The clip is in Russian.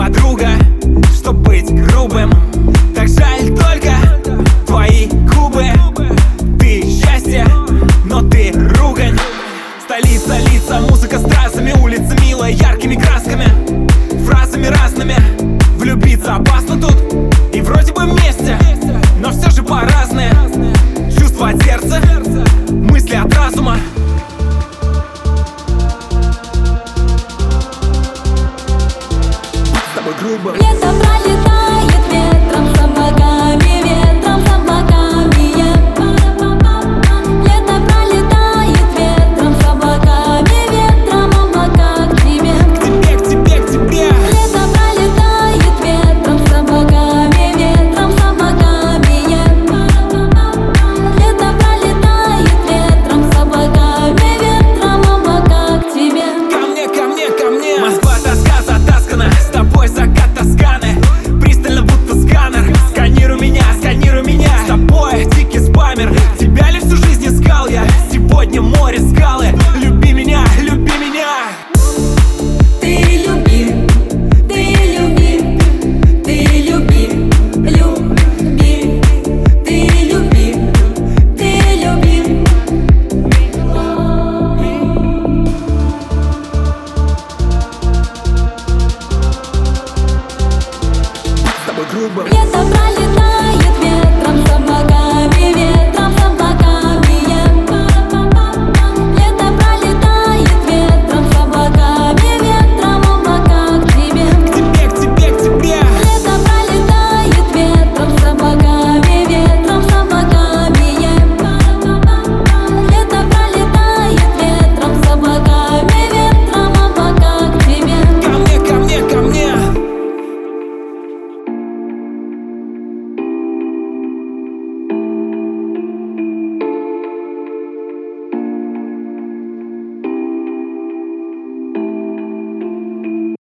подруга, чтоб быть грубым. Так жаль только твои губы. Ты счастье, но ты ругань. Столица, лица, музыка стразами, улица милая, яркими красками, фразами разными. Влюбиться опасно тут, и вроде бы вместе, но все же по-разному. Чувства от сердца, мысли от разума. С тобой грубо. Лето пролетает ветром с облаками, ветром с облаками. Лето пролетает ветром с облаками, ветром облака к тебе. К тебе, к тебе. Лето пролетает ветром с облаками, ветром с облаками. Лето пролетает ветром с облаками, ветром облака к тебе. Ко мне, ко мне, ко мне. Москва тоска затаскана, с тобой закат Тосканы. Пристально будто сканер. Сканируй меня, с тобой дикий спамер. Тебя ли всю жизнь искал я? Сегодня море скалы. Люби меня, люби меня. Ты люби, ты люби, ты люби, люби, ты люби, ты люби. С тобой грубо. Лето